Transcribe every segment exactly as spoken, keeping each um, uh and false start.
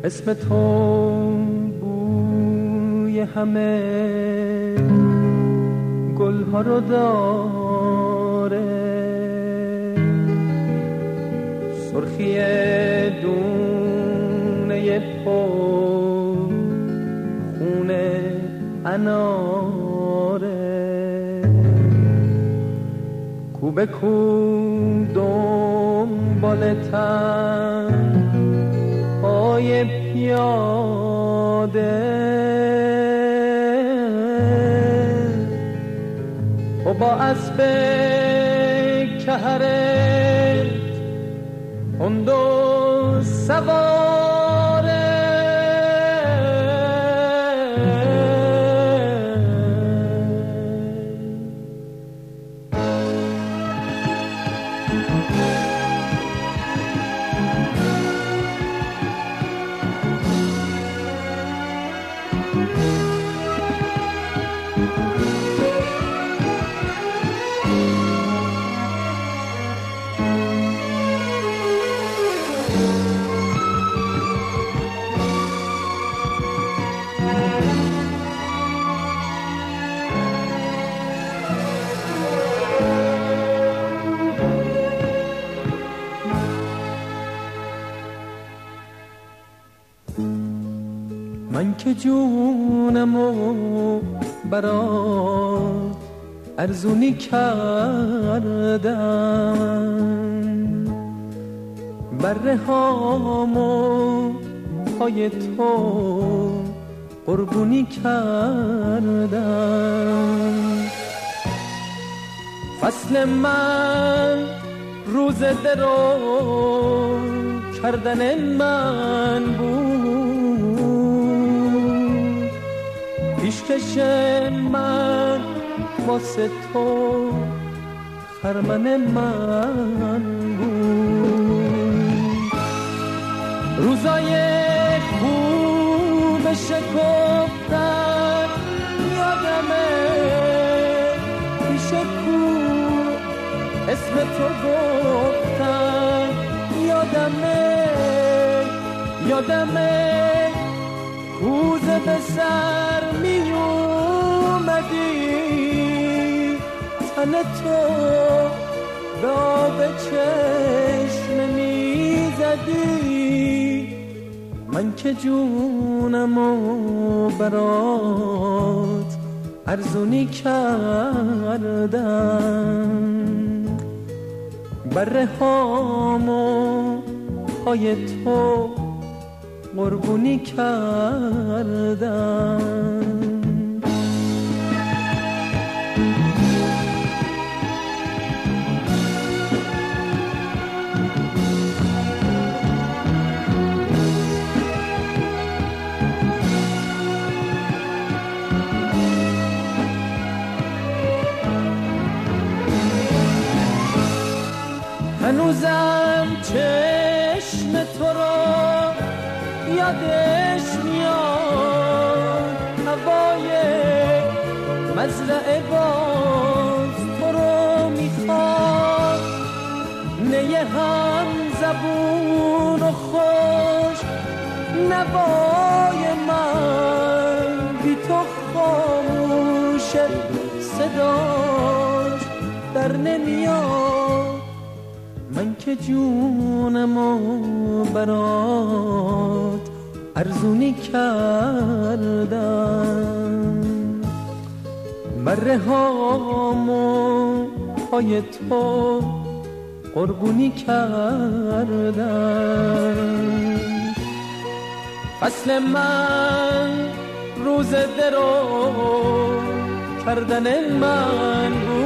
اسم تو بوی همه گلها رو داره، سرخی دونه پو خونه اناره، کو به کو دنبالتن پای پیاده، و با اسب کهرت اون دو سواره، من که جونمو برات ارزونی کردم، بره هامو پای تو قربونی کردم. فصل من روز درو کردن من بود، پیشکش من واسه تو خرمن من بود. روزای خوب شکفتن یادمه، پیش کو اسم تو گفتن یادمه، یادمه کوزه به سر می اومدی، تن تو به آب چشم می زدی. من که جونمو برات ارزونی کردم، بره هامو پای تو قربونی کردم. هنوزم چشم تو رو یادش میاد، هوای مزرعه باز تو رو میخواد، نیه هم زبون و خوش نوای من بی تو خاموشه، صداش در نمیاد. من که جونمو برات ارزونی کردم، بره هامو پای تو قربونی کردم. فصل من روز درو کردن من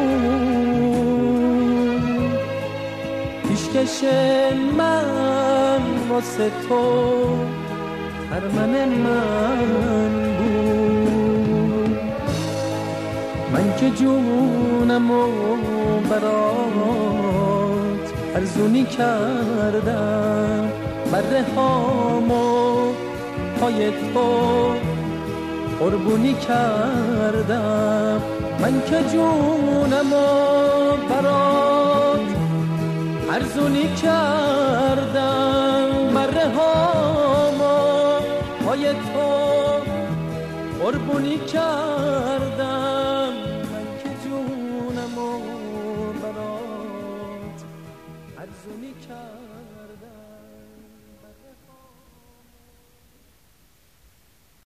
بود، پیشکش من واسه تو خرمن من بود. من که جونمو برات ارزونی کردم، بره هامو پای تو قربونی کردم. من که جونمو برات ارزونی کردم، بره هامو پای تو قربونی کردم، من که جونمو برات ارزونی کردم.